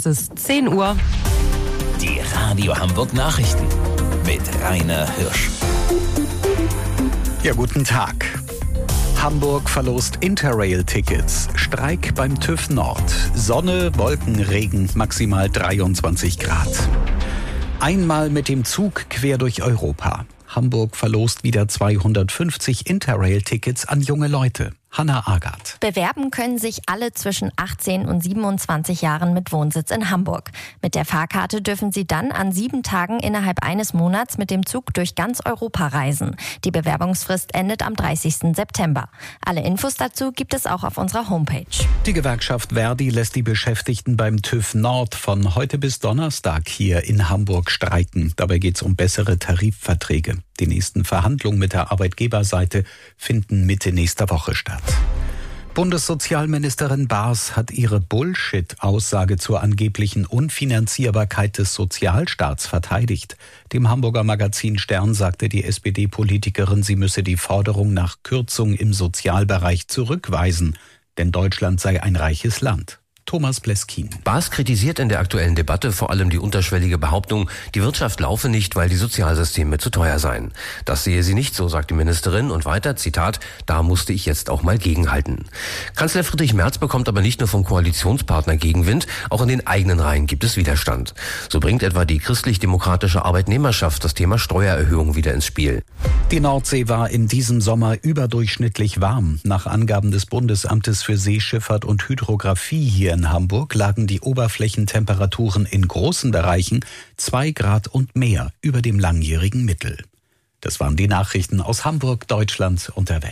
Es ist 10 Uhr. Die Radio Hamburg Nachrichten mit Rainer Hirsch. Ja, guten Tag. Hamburg verlost Interrail-Tickets. Streik beim TÜV Nord. Sonne, Wolken, Regen, maximal 23 Grad. Einmal mit dem Zug quer durch Europa. Hamburg verlost wieder 250 Interrail-Tickets an junge Leute. Hanna Agard. Bewerben können sich alle zwischen 18 und 27 Jahren mit Wohnsitz in Hamburg. Mit der Fahrkarte dürfen sie dann an 7 Tagen innerhalb eines Monats mit dem Zug durch ganz Europa reisen. Die Bewerbungsfrist endet am 30. September. Alle Infos dazu gibt es auch auf unserer Homepage. Die Gewerkschaft Verdi lässt die Beschäftigten beim TÜV Nord von heute bis Donnerstag hier in Hamburg streiken. Dabei geht es um bessere Tarifverträge. Die nächsten Verhandlungen mit der Arbeitgeberseite finden Mitte nächster Woche statt. Bundessozialministerin Baas hat ihre Bullshit-Aussage zur angeblichen Unfinanzierbarkeit des Sozialstaats verteidigt. Dem Hamburger Magazin Stern sagte die SPD-Politikerin, sie müsse die Forderung nach Kürzung im Sozialbereich zurückweisen, denn Deutschland sei ein reiches Land. Thomas Bleskin. Baas kritisiert in der aktuellen Debatte vor allem die unterschwellige Behauptung, die Wirtschaft laufe nicht, weil die Sozialsysteme zu teuer seien. Das sehe sie nicht so, sagt die Ministerin. Und weiter, Zitat, da musste ich jetzt auch mal gegenhalten. Kanzler Friedrich Merz bekommt aber nicht nur vom Koalitionspartner Gegenwind, auch in den eigenen Reihen gibt es Widerstand. So bringt etwa die christlich-demokratische Arbeitnehmerschaft das Thema Steuererhöhung wieder ins Spiel. Die Nordsee war in diesem Sommer überdurchschnittlich warm. Nach Angaben des Bundesamtes für Seeschifffahrt und Hydrographie hier in Hamburg lagen die Oberflächentemperaturen in großen Bereichen 2 Grad und mehr über dem langjährigen Mittel. Das waren die Nachrichten aus Hamburg, Deutschland und der Welt.